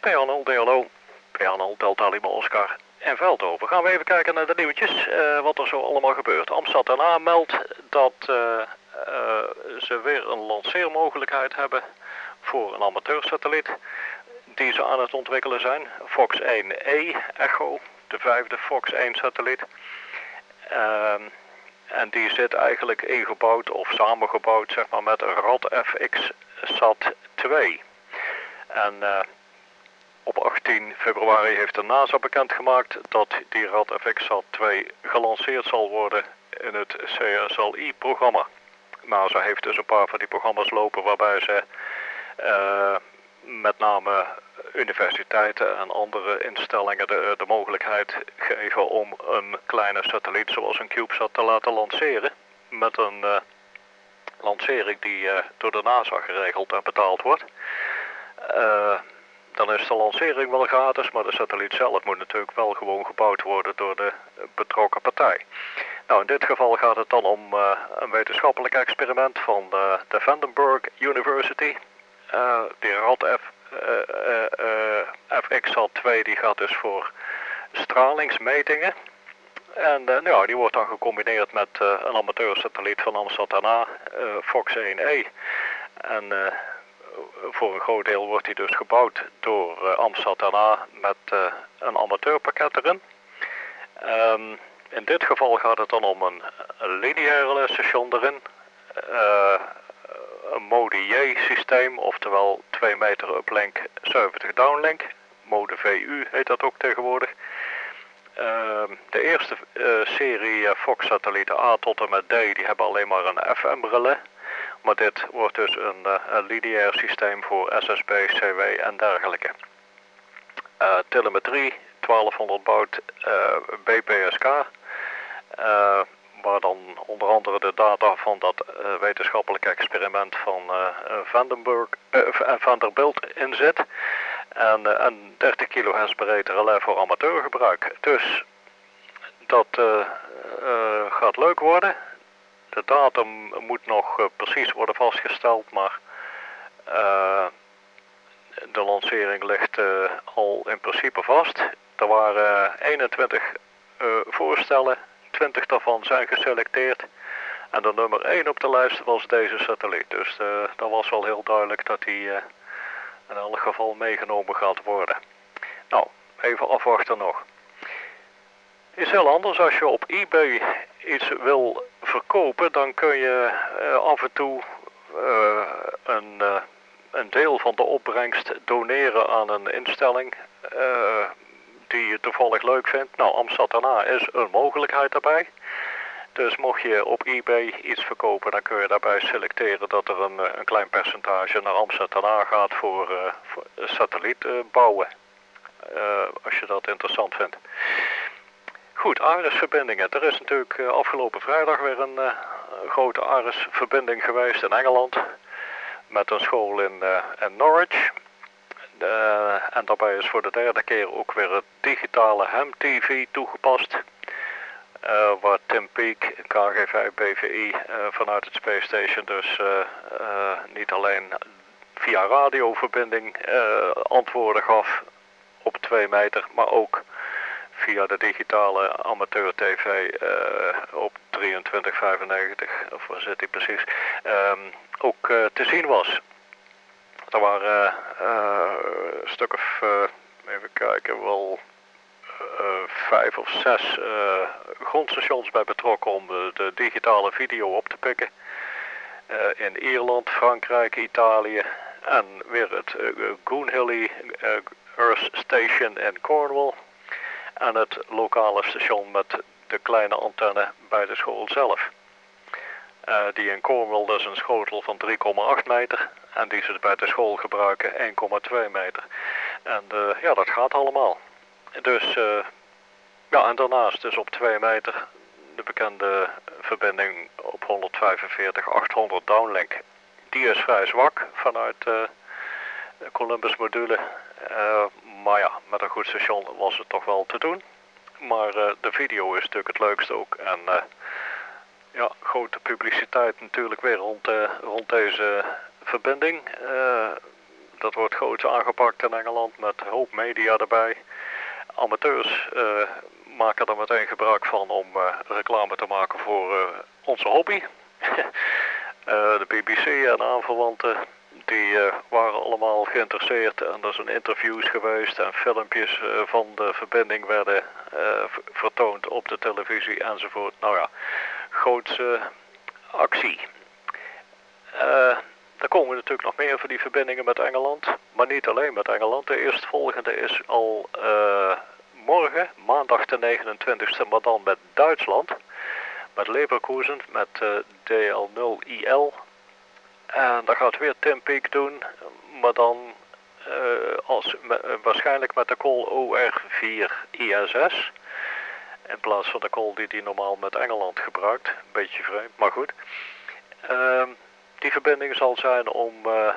P0 DLO, P0 Delta Lima Oscar en Veldhoven. Gaan we even kijken naar de nieuwtjes, wat er zo allemaal gebeurt. Amsterdam meldt dat ze weer een lanceermogelijkheid hebben voor een amateursatelliet die ze aan het ontwikkelen zijn. Fox 1E Echo, de 5e Fox 1 satelliet. En die zit eigenlijk ingebouwd of samengebouwd zeg maar, met een RadFX Sat 2. En op 18 februari heeft de NASA bekendgemaakt dat die RadFX Sat 2 gelanceerd zal worden in het CSLI-programma. NASA heeft dus een paar van die programma's lopen waarbij ze met name universiteiten en andere instellingen de mogelijkheid geven om een kleine satelliet zoals een CubeSat te laten lanceren. Met een lancering die door de NASA geregeld en betaald wordt. Dan is de lancering wel gratis, maar de satelliet zelf moet natuurlijk wel gewoon gebouwd worden door de betrokken partij. Nou, in dit geval gaat het dan om een wetenschappelijk experiment van de Vandenberg University. Die RadFX-SAT-2 die gaat dus voor stralingsmetingen. En die wordt dan gecombineerd met een amateursatelliet van Amsterdam, Fox 1E. En voor een groot deel wordt die dus gebouwd door Amsterdam met een amateurpakket erin. In dit geval gaat het dan om een lineaire station erin. Een mode J systeem, oftewel 2 meter uplink, 70 downlink. Mode VU heet dat ook tegenwoordig. De eerste serie Fox satellieten A tot en met D, die hebben alleen maar een FM relais. Maar dit wordt dus een lineair systeem voor SSB, CW en dergelijke. Telemetrie, 1200 baud BPSK. Waar dan onder andere de data van dat wetenschappelijk experiment van Vanderbilt in zit. En 30 kHz breedte relais voor amateurgebruik. Dus dat gaat leuk worden. De datum moet nog precies worden vastgesteld, maar de lancering ligt al in principe vast. Er waren 21 voorstellen, 20 daarvan zijn geselecteerd. En de nummer 1 op de lijst was deze satelliet. Dus dat was wel heel duidelijk dat die in elk geval meegenomen gaat worden. Nou, even afwachten nog. Is heel anders als je op eBay iets wil verkopen, dan kun je af en toe een deel van de opbrengst doneren aan een instelling die je toevallig leuk vindt. Nou, Amsterdam is een mogelijkheid daarbij. Dus mocht je op eBay iets verkopen, dan kun je daarbij selecteren dat er een klein percentage naar Amsterdam gaat voor satelliet bouwen. Als je dat interessant vindt. Goed, ARIS-verbindingen. Er is natuurlijk afgelopen vrijdag weer een grote ARIS-verbinding geweest in Engeland. Met een school in Norwich. En daarbij is voor de derde keer ook weer het digitale HEM-TV toegepast. Waar Tim Peake, KGV BVI, vanuit het Space Station dus niet alleen via radioverbinding antwoorden gaf op 2 meter, maar ook via de digitale amateur TV op 2395, of waar zit die precies, ook te zien was. Er waren een stuk of, even kijken, wel 5 of 6 grondstations bij betrokken om de digitale video op te pikken. In Ierland, Frankrijk, Italië en weer het Goonhilly Earth Station in Cornwall. En het lokale station met de kleine antenne bij de school zelf. Die in Cornwall dus een schotel van 3,8 meter. En die ze bij de school gebruiken 1,2 meter. En dat gaat allemaal. Dus en daarnaast dus op 2 meter de bekende verbinding op 145-800 downlink. Die is vrij zwak vanuit de Columbus module. Maar ja, met een goed station was het toch wel te doen. Maar de video is natuurlijk het leukste ook. En grote publiciteit natuurlijk weer rond deze verbinding. Dat wordt groots aangepakt in Engeland met een hoop media erbij. Amateurs maken er meteen gebruik van om reclame te maken voor onze hobby. De BBC en aanverwanten die waren allemaal geïnteresseerd en er zijn interviews geweest en filmpjes van de verbinding werden vertoond op de televisie enzovoort. Nou ja, grootse actie. Er komen natuurlijk nog meer van die verbindingen met Engeland, maar niet alleen met Engeland. De eerstvolgende is al morgen, maandag de 29e, maar dan met Duitsland. Met Leverkusen, met DL0IL. En dat gaat weer Tim Peake doen, maar dan waarschijnlijk met de call OR4ISS. In plaats van de call die hij normaal met Engeland gebruikt. Een beetje vreemd, maar goed. Die verbinding zal zijn om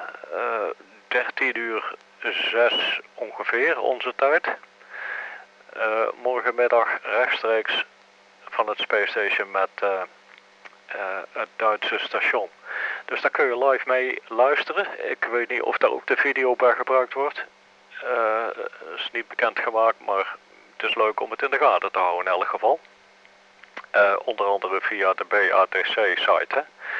13:06 ongeveer onze tijd. Morgenmiddag rechtstreeks van het Space Station met het Duitse station. Dus daar kun je live mee luisteren. Ik weet niet of daar ook de video bij gebruikt wordt. Is niet bekendgemaakt, maar het is leuk om het in de gaten te houden in elk geval. Onder andere via de BATC-site,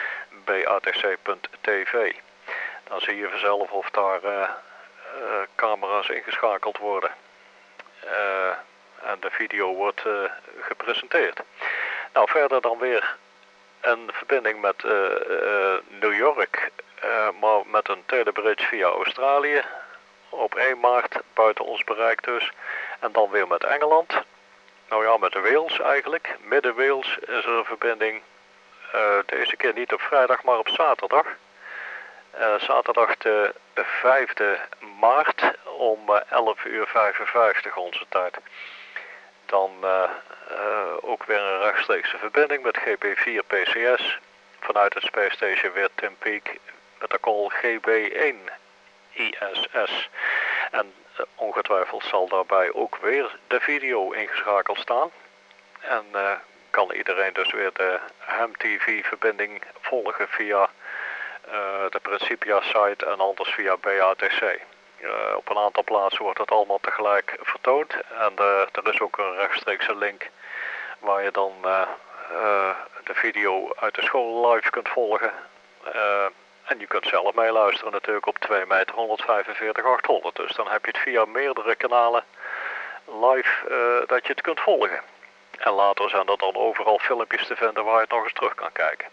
batc.tv. Dan zie je vanzelf of daar camera's ingeschakeld worden. En de video wordt gepresenteerd. Nou, verder dan weer een verbinding met New York, maar met een telebridge via Australië. Op 1 maart, buiten ons bereik dus. En dan weer met Engeland. Nou ja, met Wales eigenlijk. Midden Wales is er een verbinding. Deze keer niet op vrijdag, maar op zaterdag. Zaterdag de 5e maart om 11:55 onze tijd. Dan ook weer een rechtstreekse verbinding met GB4 PCS. Vanuit het Space Station weer Tim Peake met de call GB1 ISS. En ongetwijfeld zal daarbij ook weer de video ingeschakeld staan. En kan iedereen dus weer de Ham TV verbinding volgen via de Principia site en anders via BATC. Op een aantal plaatsen wordt het allemaal tegelijk vertoond. En er is ook een rechtstreekse link waar je dan de video uit de school live kunt volgen. En je kunt zelf meeluisteren natuurlijk op 2 meter 145/800. Dus dan heb je het via meerdere kanalen live dat je het kunt volgen. En later zijn er dan overal filmpjes te vinden waar je het nog eens terug kan kijken.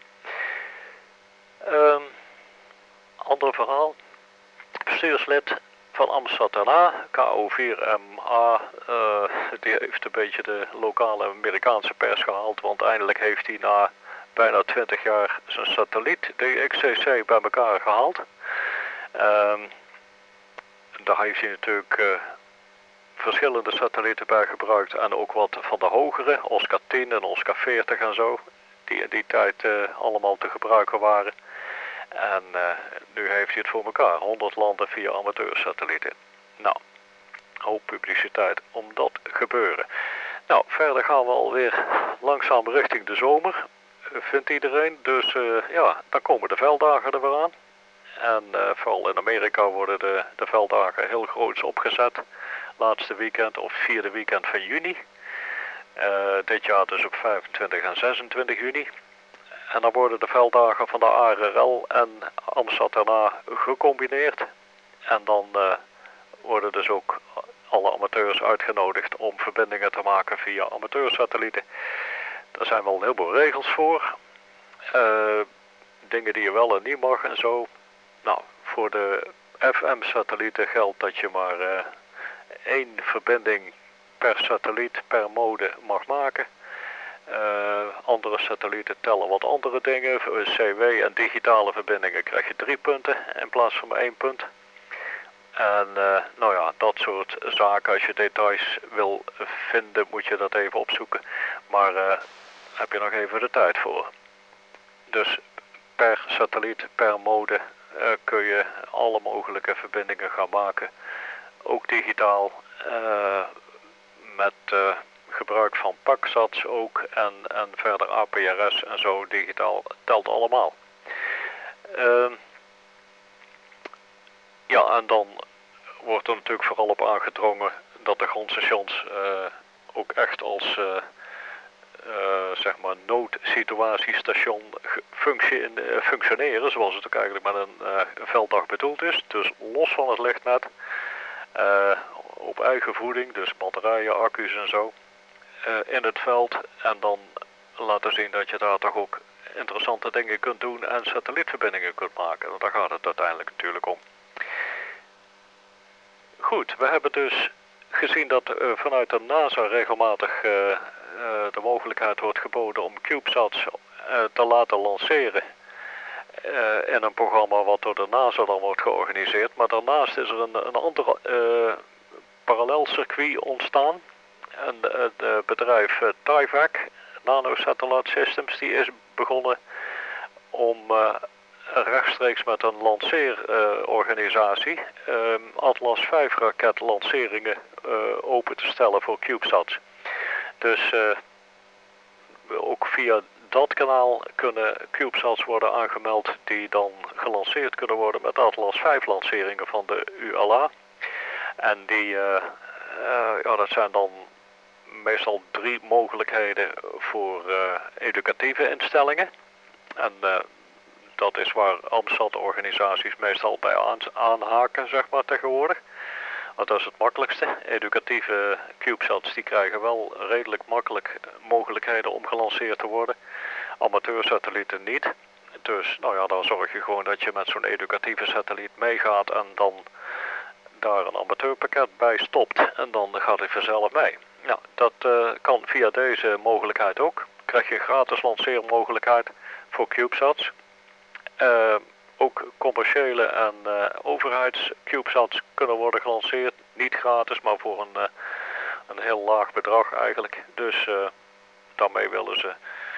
Ander verhaal. Bestuurslid van Amsterdam, KO4MA, die heeft een beetje de lokale Amerikaanse pers gehaald. Want eindelijk heeft hij na bijna 20 jaar zijn satelliet, de XCC, bij elkaar gehaald. Daar heeft hij natuurlijk verschillende satellieten bij gebruikt. En ook wat van de hogere, Oscar 10 en Oscar 40 en zo. Die in die tijd allemaal te gebruiken waren. En nu heeft hij het voor elkaar. 100 landen via amateursatellieten. Nou, hoop publiciteit om dat gebeuren. Nou, verder gaan we alweer langzaam richting de zomer. Vindt iedereen. Dus ja, dan komen de velddagen er weer aan. En vooral in Amerika worden de velddagen heel groots opgezet. Laatste weekend of 4e weekend van juni. Dit jaar dus op 25 en 26 juni. En dan worden de velddagen van de ARRL en Amsterdam gecombineerd. En dan worden dus ook alle amateurs uitgenodigd om verbindingen te maken via amateursatellieten. Daar zijn wel een heleboel regels voor. Dingen die je wel en niet mag en zo. Nou, voor de FM-satellieten geldt dat je maar 1 verbinding per satelliet, per mode mag maken. Andere satellieten tellen wat andere dingen. Voor CW en digitale verbindingen krijg je 3 punten in plaats van maar 1 punt. En nou ja, dat soort zaken. Als je details wil vinden, moet je dat even opzoeken. Maar heb je nog even de tijd voor. Dus per satelliet, per mode kun je alle mogelijke verbindingen gaan maken. Ook digitaal met gebruik van PACSATs ook en verder APRS en zo digitaal telt allemaal. Ja, en dan wordt er natuurlijk vooral op aangedrongen dat de grondstations ook echt als zeg maar noodsituatiestation functioneren, zoals het ook eigenlijk met een velddag bedoeld is. Dus los van het lichtnet, op eigen voeding, dus batterijen, accu's en zo, in het veld. En dan laten zien dat je daar toch ook interessante dingen kunt doen en satellietverbindingen kunt maken. Daar gaat het uiteindelijk natuurlijk om. Goed, we hebben dus gezien dat vanuit de NASA regelmatig de mogelijkheid wordt geboden om CubeSats te laten lanceren in een programma wat door de NASA dan wordt georganiseerd. Maar daarnaast is er een ander parallel circuit ontstaan. En het bedrijf TIVAC, Nanosatellite Systems, die is begonnen om rechtstreeks met een lanceerorganisatie Atlas V raketlanceringen open te stellen voor CubeSats. Dus ook via dat kanaal kunnen CubeSats worden aangemeld die dan gelanceerd kunnen worden met Atlas V lanceringen van de ULA. En die, ja, dat zijn dan meestal 3 mogelijkheden voor educatieve instellingen. En dat is waar AMSAT-organisaties meestal bij aanhaken, zeg maar, tegenwoordig. Want dat is het makkelijkste. Educatieve CubeSats die krijgen wel redelijk makkelijk mogelijkheden om gelanceerd te worden. Amateursatellieten niet. Dus nou ja, dan zorg je gewoon dat je met zo'n educatieve satelliet meegaat en dan daar een amateurpakket bij stopt. En dan gaat hij vanzelf mee. Nou, dat kan via deze mogelijkheid ook. Krijg je een gratis lanceermogelijkheid voor CubeSats. Ook commerciële en overheids-CubeSats kunnen worden gelanceerd. Niet gratis, maar voor een heel laag bedrag eigenlijk. Dus daarmee willen ze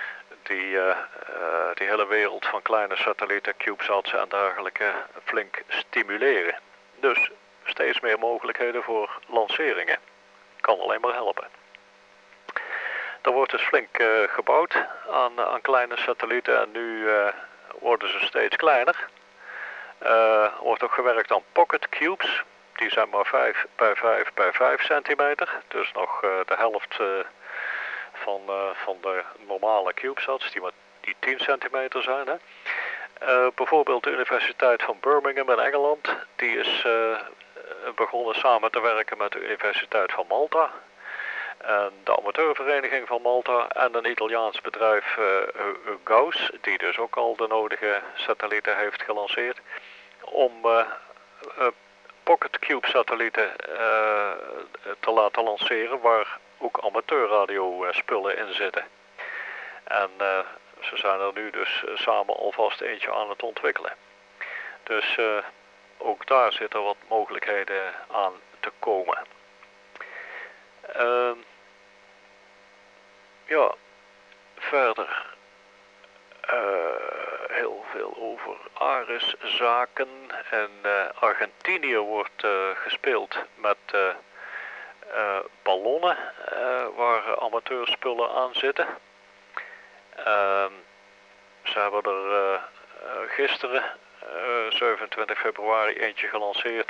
die hele wereld van kleine satellieten, CubeSats en dergelijke flink stimuleren. Dus steeds meer mogelijkheden voor lanceringen. Kan alleen maar helpen. Er wordt dus flink gebouwd aan kleine satellieten en nu worden ze steeds kleiner. Wordt ook gewerkt aan pocket cubes. Die zijn maar 5 bij 5 bij 5 centimeter. Dus nog de helft van de normale CubeSats die 10 centimeter zijn. Hè. Bijvoorbeeld de Universiteit van Birmingham in Engeland. Die is begonnen samen te werken met de Universiteit van Malta. En de amateurvereniging van Malta en een Italiaans bedrijf Gauss, die dus ook al de nodige satellieten heeft gelanceerd, om Pocket Cube satellieten te laten lanceren waar ook amateurradio spullen in zitten. En ze zijn er nu dus samen alvast eentje aan het ontwikkelen. Dus ook daar zitten wat mogelijkheden aan te komen. Ja, verder heel veel over ARIS-zaken. En Argentinië wordt gespeeld met ballonnen waar amateurspullen aan zitten. Ze hebben er gisteren, 27 februari, eentje gelanceerd.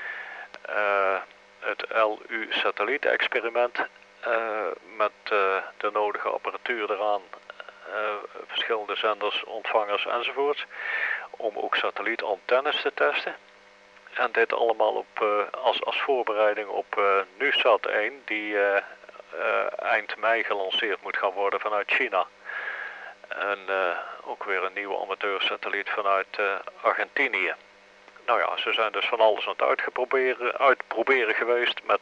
Het LU-satelliet-experiment met de nodige apparatuur eraan, verschillende zenders, ontvangers enzovoort, om ook satellietantennes te testen. En dit allemaal als voorbereiding op NuSat 1, die eind mei gelanceerd moet gaan worden vanuit China. En ook weer een nieuwe amateursatelliet vanuit Argentinië. Nou ja, ze zijn dus van alles aan het uitproberen geweest met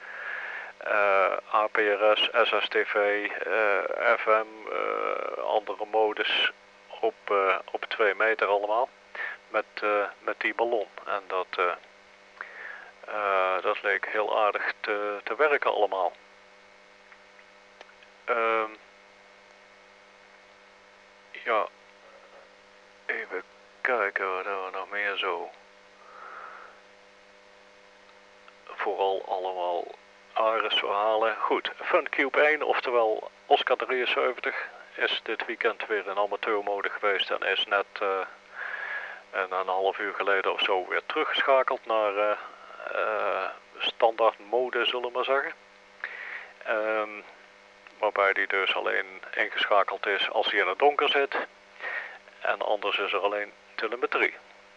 APRS, SSTV, FM, andere modus op 2 meter allemaal. Met die ballon. En dat leek heel aardig te werken allemaal. Ja, even kijken wat we nog meer zo. Vooral allemaal ARIS-verhalen. Goed, FunCube 1, oftewel Oscar 73, is dit weekend weer in amateurmode geweest en is net En een half uur geleden of zo weer teruggeschakeld naar standaard mode, zullen we maar zeggen. Waarbij die dus alleen ingeschakeld is als hij in het donker zit. En anders is er alleen telemetrie.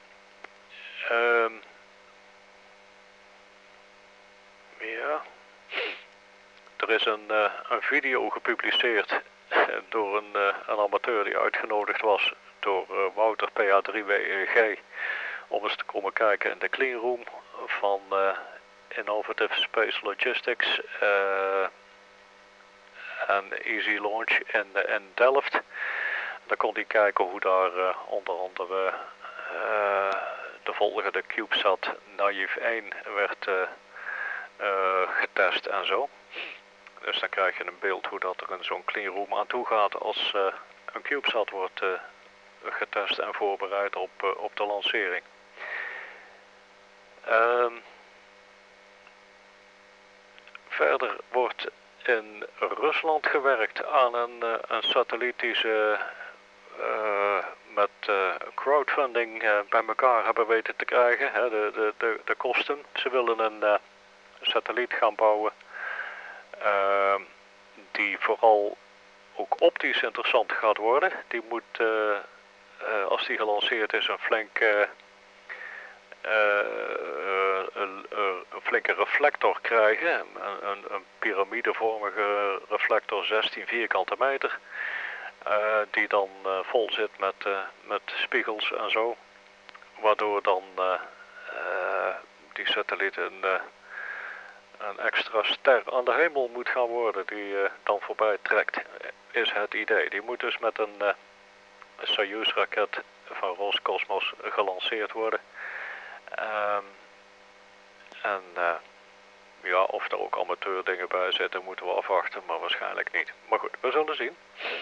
Ja. Er is een video gepubliceerd door een amateur die uitgenodigd was door Wouter PA3WEG om eens te komen kijken in de cleanroom van Innovative Space Logistics en Easy Launch in Delft. Dan kon hij kijken hoe daar onder andere de volgende CubeSat Naïef 1 werd getest en zo. Dus dan krijg je een beeld hoe dat er in zo'n cleanroom aan toe gaat als een CubeSat wordt getest en voorbereid op de lancering. Verder wordt in Rusland gewerkt aan een satelliet die ze met crowdfunding bij elkaar hebben weten te krijgen. Hè, de kosten. Ze willen een satelliet gaan bouwen die vooral ook optisch interessant gaat worden. Die moet, als die gelanceerd is, een flinke reflector krijgen. Een piramidevormige reflector, 16 vierkante meter. Die dan vol zit met spiegels en zo. Waardoor dan die satelliet een extra ster aan de hemel moet gaan worden die dan voorbij trekt, is het idee. Die moet dus met een Soyuz-raket van Roscosmos gelanceerd worden. Ja, of er ook amateurdingen bij zitten, moeten we afwachten, maar waarschijnlijk niet. Maar goed, we zullen zien.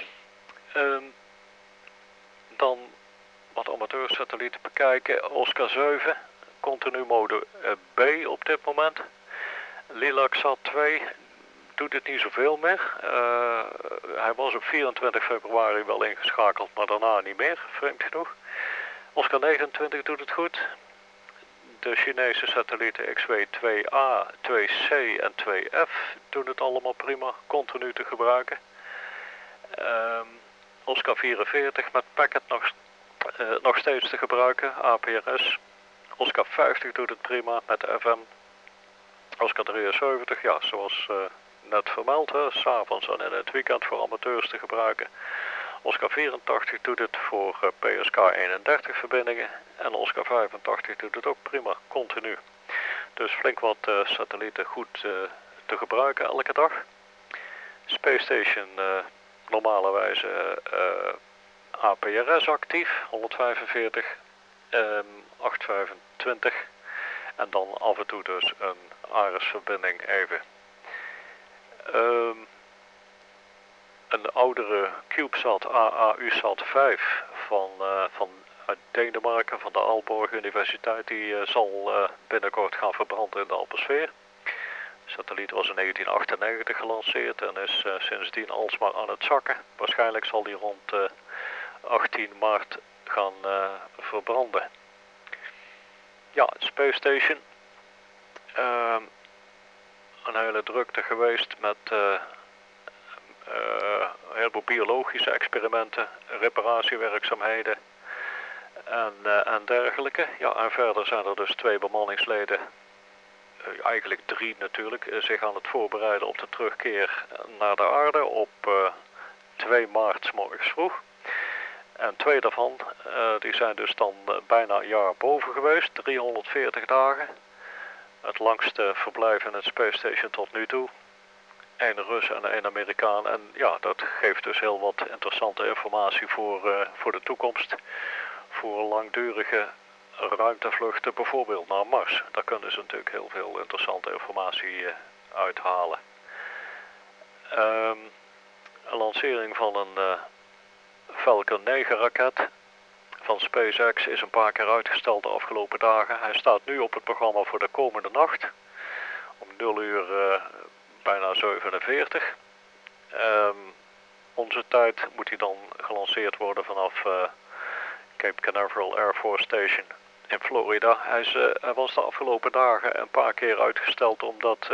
Dan wat amateursatellieten bekijken. Oscar 7, continu mode B op dit moment. Lilacsat 2 doet het niet zoveel meer. Hij was op 24 februari wel ingeschakeld, maar daarna niet meer, vreemd genoeg. Oscar 29 doet het goed. De Chinese satellieten XW 2A, 2C en 2F doen het allemaal prima, continu te gebruiken. Oscar 44 met packet nog steeds te gebruiken, APRS. Oscar 50 doet het prima met FM. Oscar 73, ja, zoals net vermeld, 's avonds en in het weekend voor amateurs te gebruiken. Oscar 84 doet het voor PSK 31 verbindingen en Oscar 85 doet het ook prima, continu. Dus flink wat satellieten goed te gebruiken elke dag. Space Station normalerwijze APRS actief, 145, 825 en dan af en toe dus een ARIS verbinding even. Een oudere CubeSat AAUSat 5 uit Denemarken, van de Aalborg Universiteit, die zal binnenkort gaan verbranden in de atmosfeer. De satelliet was in 1998 gelanceerd en is sindsdien alsmaar aan het zakken. Waarschijnlijk zal die rond 18 maart gaan verbranden. Ja, Space Station. Een hele drukte geweest met een heleboel biologische experimenten, reparatiewerkzaamheden en dergelijke. Ja, en verder zijn er dus 2 bemanningsleden, eigenlijk 3 natuurlijk, zich aan het voorbereiden op de terugkeer naar de aarde op 2 maart 's morgens vroeg. En 2 daarvan, die zijn dus dan bijna een jaar boven geweest, 340 dagen. Het langste verblijf in het Space Station tot nu toe. 1 Rus en 1 Amerikaan. En ja, dat geeft dus heel wat interessante informatie voor de toekomst. Voor langdurige ruimtevluchten, bijvoorbeeld naar Mars. Daar kunnen ze natuurlijk heel veel interessante informatie uithalen. Een lancering van een Falcon 9 raket van SpaceX is een paar keer uitgesteld de afgelopen dagen. Hij staat nu op het programma voor de komende nacht. Om 0 uur bijna 47. Onze tijd moet hij dan gelanceerd worden vanaf Cape Canaveral Air Force Station in Florida. Hij was de afgelopen dagen een paar keer uitgesteld omdat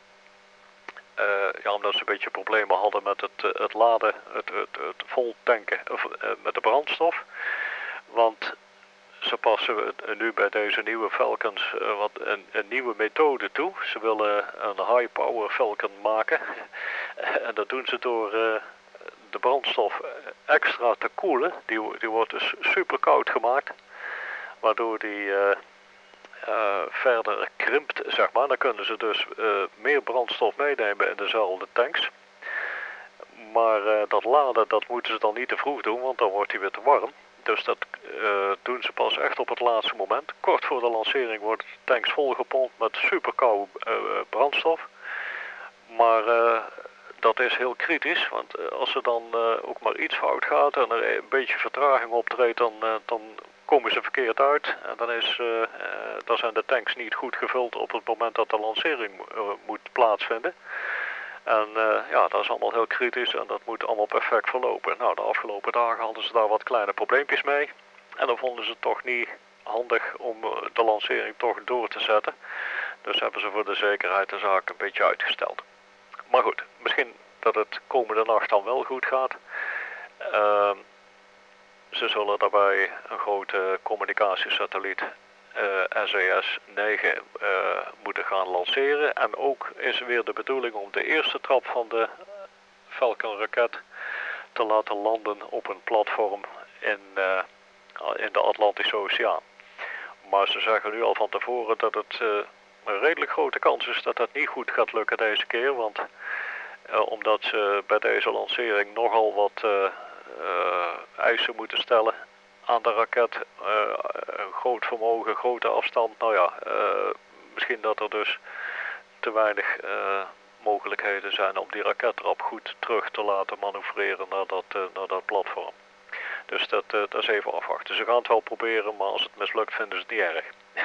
omdat ze een beetje problemen hadden met het laden, het vol tanken met de brandstof. Want ze passen nu bij deze nieuwe Falcons een nieuwe methode toe. Ze willen een high power Falcon maken. En dat doen ze door de brandstof extra te koelen. Die wordt dus super koud gemaakt. Waardoor die verder krimpt, zeg maar. Dan kunnen ze dus meer brandstof meenemen in dezelfde tanks. Maar dat laden, dat moeten ze dan niet te vroeg doen, want dan wordt hij weer te warm. Dus dat doen ze pas echt op het laatste moment. Kort voor de lancering worden de tanks volgepompt met superkoude brandstof. Maar dat is heel kritisch, want als er dan ook maar iets fout gaat en er een beetje vertraging optreedt, dan komen ze verkeerd uit. En dan zijn de tanks niet goed gevuld op het moment dat de lancering moet plaatsvinden. En dat is allemaal heel kritisch en dat moet allemaal perfect verlopen. Nou, de afgelopen dagen hadden ze daar wat kleine probleempjes mee. En dan vonden ze het toch niet handig om de lancering toch door te zetten. Dus hebben ze voor de zekerheid de zaak een beetje uitgesteld. Maar goed, misschien dat het komende nacht dan wel goed gaat. Ze zullen daarbij een grote communicatiesatelliet SES-9 moeten gaan lanceren. En ook is weer de bedoeling om de eerste trap van de Falcon-raket te laten landen op een platform in de Atlantische Oceaan. Maar ze zeggen nu al van tevoren dat het een redelijk grote kans is dat dat niet goed gaat lukken deze keer. Want omdat ze bij deze lancering nogal wat eisen moeten stellen aan de raket. Groot vermogen, grote afstand. Nou ja, misschien dat er dus te weinig mogelijkheden zijn om die rakettrap goed terug te laten manoeuvreren naar dat platform. Dus dat is even afwachten. Ze gaan het wel proberen, maar als het mislukt vinden ze het niet erg.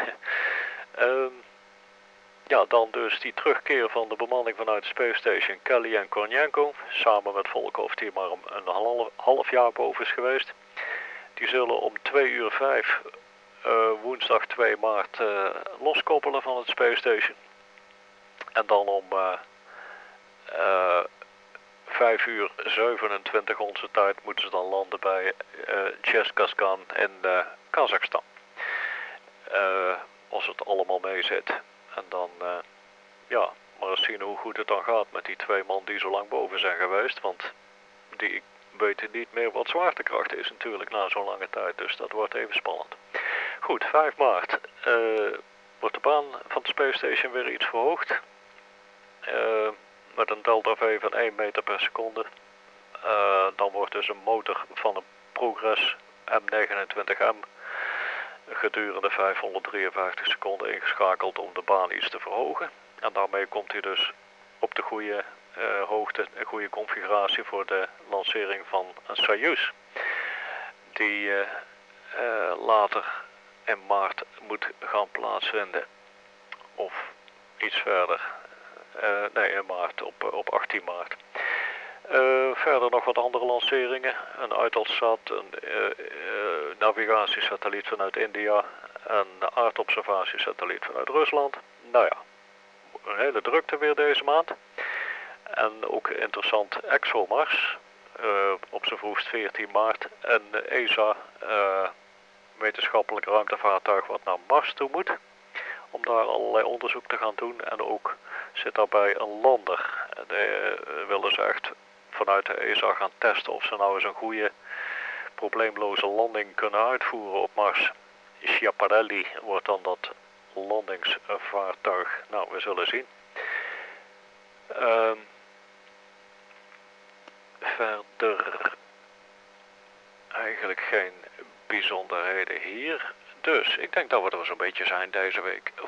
Dan dus die terugkeer van de bemanning vanuit de Space Station, Kelly en Kornienko, samen met Volkov die maar een half jaar boven is geweest. Die zullen om 2:05 woensdag 2 maart loskoppelen van het Space Station. En dan om 5:27 onze tijd moeten ze dan landen bij Cheskasgan in Kazachstan. Als het allemaal mee zit. En dan, maar eens zien hoe goed het dan gaat met die 2 man die zo lang boven zijn geweest. Want die weten niet meer wat zwaartekracht is natuurlijk na zo'n lange tijd. Dus dat wordt even spannend. Goed, 5 maart wordt de baan van de Space Station weer iets verhoogd. Met een delta V van 1 meter per seconde. Dan wordt dus een motor van een Progress M29M gedurende 553 seconden ingeschakeld om de baan iets te verhogen. En daarmee komt hij dus op de goede hoogte, een goede configuratie voor de lancering van een Soyuz. Die later in maart moet gaan plaatsvinden. Of iets verder. In maart, op 18 maart. Verder nog wat andere lanceringen. Een Eutelsat, een navigatiesatelliet vanuit India en een aardobservatiesatelliet vanuit Rusland. Nou ja, een hele drukte weer deze maand. En ook interessant ExoMars, op zijn vroegst 14 maart. En ESA, wetenschappelijk ruimtevaartuig wat naar Mars toe moet. Om daar allerlei onderzoek te gaan doen. En ook zit daarbij een lander. Willen ze echt vanuit de ESA gaan testen of ze nou eens een goede probleemloze landing kunnen uitvoeren op Mars. Schiaparelli wordt dan dat landingsvaartuig. Nou, we zullen zien. Verder eigenlijk geen bijzonderheden hier. Dus ik denk dat we er zo'n beetje zijn deze week.